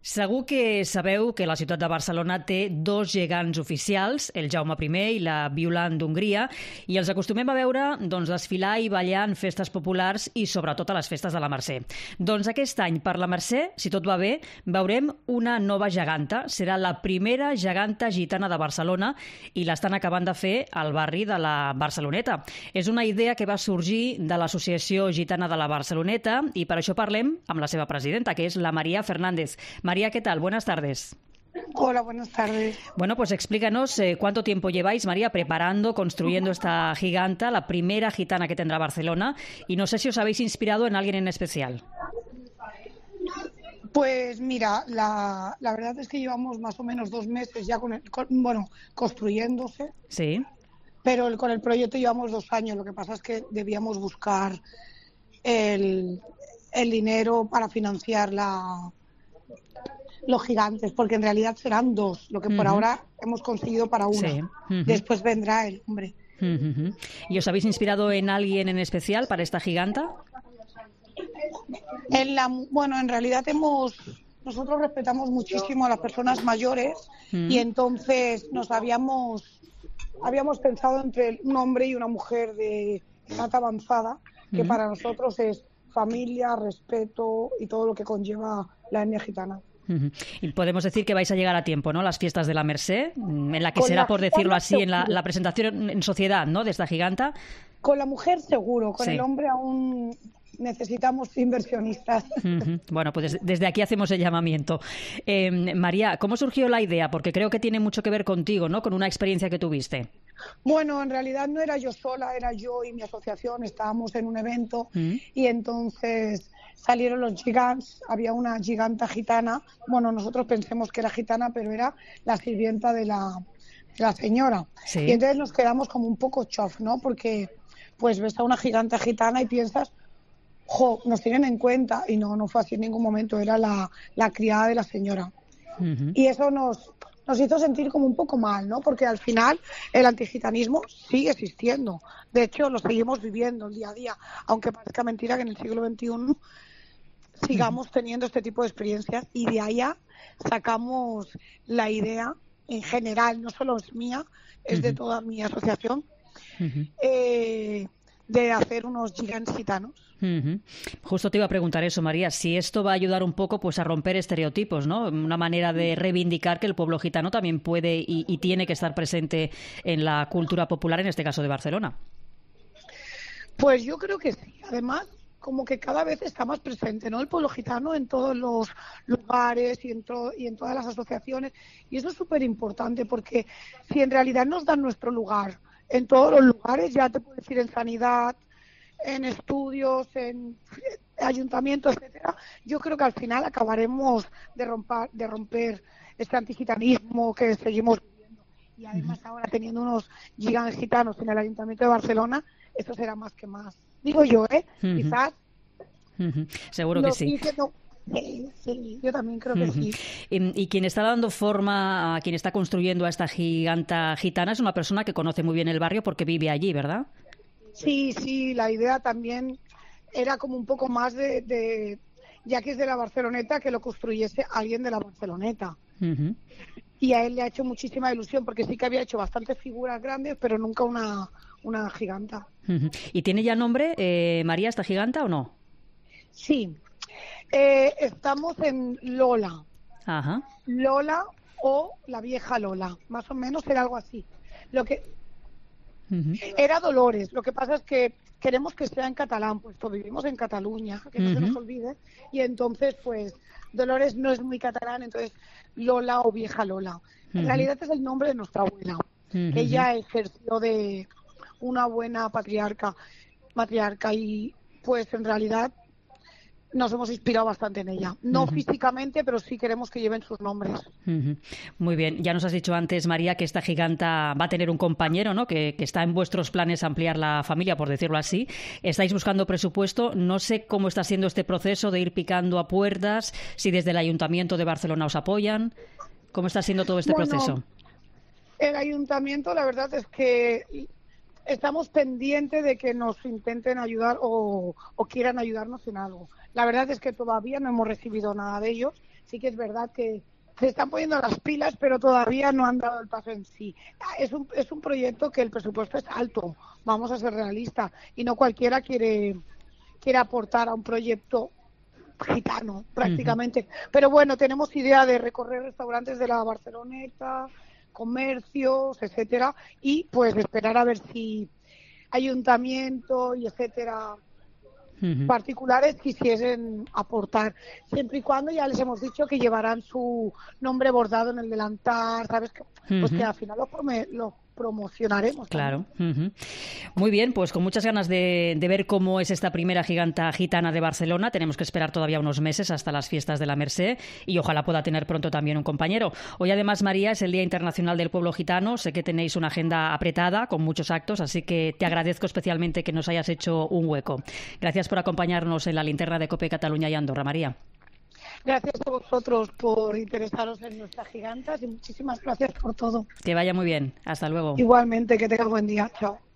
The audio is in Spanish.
Segur que sabeu que la ciutat de Barcelona té dos gegants oficials, el Jaume I i la Violant d'Hongria, i els acostumem a veure desfilar i ballar en festes populars i sobretot a les festes de la Mercè. Doncs aquest any, per la Mercè, si tot va bé, veurem una nova geganta. Serà la primera geganta gitana de Barcelona i l'estan acabant de fer al barri de la Barceloneta. És una idea que va sorgir de l'Associació Gitana de la Barceloneta i per això parlem amb la seva presidenta, que és la María Fernández. María, ¿qué tal? Buenas tardes. Hola, buenas tardes. Bueno, pues explícanos cuánto tiempo lleváis, María, preparando, construyendo esta giganta, la primera gitana que tendrá Barcelona, y no sé si os habéis inspirado en alguien en especial. Pues mira, la verdad es que llevamos más o menos 2 meses ya construyéndose. Sí. Pero con el proyecto llevamos 2 años. Lo que pasa es que debíamos buscar el dinero para financiar los gigantes, porque en realidad serán 2, lo que por ahora hemos conseguido para una. Sí. Después vendrá el hombre. ¿Y os habéis inspirado en alguien en especial para esta giganta? En realidad nosotros respetamos muchísimo a las personas mayores y entonces habíamos pensado entre un hombre y una mujer de edad avanzada, que para nosotros es familia, respeto y todo lo que conlleva la etnia gitana. Y podemos decir que vais a llegar a tiempo, ¿no? Las fiestas de la Mercè, en la que será, por decirlo así, en la presentación en sociedad, ¿no?, de esta giganta. Con la mujer seguro, con sí. El hombre aún necesitamos inversionistas. Bueno, pues desde aquí hacemos el llamamiento. María, ¿cómo surgió la idea? Porque creo que tiene mucho que ver contigo, ¿no?, con una experiencia que tuviste. Bueno, en realidad no era yo sola, era yo y mi asociación, estábamos en un evento y entonces salieron los gigants, había una giganta gitana, bueno, nosotros pensemos que era gitana, pero era la sirvienta de la señora. Sí. Y entonces nos quedamos como un poco chof, ¿no? Porque pues ves a una giganta gitana y piensas, nos tienen en cuenta, y no fue así en ningún momento, era la criada de la señora. Y eso nos hizo sentir como un poco mal, ¿no? Porque al final el antigitanismo sigue existiendo. De hecho, lo seguimos viviendo el día a día, aunque parezca mentira que en el siglo XXI sigamos teniendo este tipo de experiencias, y de allá sacamos la idea en general, no solo es mía, es de toda mi asociación, de hacer unos gigantes gitanos. Justo te iba a preguntar eso, María, si esto va a ayudar un poco pues a romper estereotipos, ¿no? Una manera de reivindicar que el pueblo gitano también puede y tiene que estar presente en la cultura popular, en este caso de Barcelona. Pues yo creo que sí. Además, como que cada vez está más presente, ¿no?, el pueblo gitano en todos los lugares y en todas las asociaciones, y eso es súper importante, porque si en realidad nos dan nuestro lugar en todos los lugares, ya te puedo decir, en sanidad, en estudios, en ayuntamientos, etcétera, yo creo que al final acabaremos de romper este antigitanismo que seguimos viviendo. Y además ahora teniendo unos gigantes gitanos en el Ayuntamiento de Barcelona, eso será más que más. Digo yo, quizás. Seguro que sí. Sí, yo también creo que sí. Y quien está dando forma, a quien está construyendo a esta giganta gitana, es una persona que conoce muy bien el barrio porque vive allí, ¿verdad? Sí, la idea también era como un poco más ya que es de la Barceloneta, que lo construyese alguien de la Barceloneta. Y a él le ha hecho muchísima ilusión, porque sí que había hecho bastantes figuras grandes, pero nunca una giganta. ¿Y tiene ya nombre, María, esta giganta, o no? Sí. Estamos en Lola. Ajá. Lola o la vieja Lola, más o menos era algo así. Era Dolores. Lo que pasa es que queremos que sea en catalán, puesto vivimos en Cataluña, que no se nos olvide, y entonces pues Dolores no es muy catalán, entonces Lola o vieja Lola. En realidad es el nombre de nuestra abuela, que ella ejerció de una buena matriarca, y pues en realidad nos hemos inspirado bastante en ella. No físicamente, pero sí queremos que lleven sus nombres. Muy bien. Ya nos has dicho antes, María, que esta giganta va a tener un compañero, ¿no?, que está en vuestros planes ampliar la familia, por decirlo así. Estáis buscando presupuesto. No sé cómo está siendo este proceso de ir picando a puertas, si desde el Ayuntamiento de Barcelona os apoyan. ¿Cómo está siendo todo este proceso? El Ayuntamiento, la verdad es que estamos pendientes de que nos intenten ayudar o quieran ayudarnos en algo. La verdad es que todavía no hemos recibido nada de ellos. sí que es verdad que se están poniendo las pilas, pero todavía no han dado el paso en sí. Es un proyecto que el presupuesto es alto, vamos a ser realistas, y no cualquiera quiere aportar a un proyecto gitano, prácticamente. Pero bueno, tenemos idea de recorrer restaurantes de la Barceloneta, comercios, etcétera, y pues esperar a ver si ayuntamiento y etcétera particulares quisiesen aportar, siempre y cuando ya les hemos dicho que llevarán su nombre bordado en el delantal, ¿sabes? Pues que al final lo promocionaremos. Claro. Muy bien, pues con muchas ganas de ver cómo es esta primera giganta gitana de Barcelona. Tenemos que esperar todavía unos meses hasta las fiestas de la Mercè y ojalá pueda tener pronto también un compañero. Hoy además, María, es el Día Internacional del Pueblo Gitano. Sé que tenéis una agenda apretada con muchos actos, así que te agradezco especialmente que nos hayas hecho un hueco. Gracias por acompañarnos en la linterna de COPE Cataluña y Andorra, María. Gracias a vosotros por interesaros en nuestras gigantas y muchísimas gracias por todo. Que vaya muy bien. Hasta luego. Igualmente, que tengas buen día. Chao.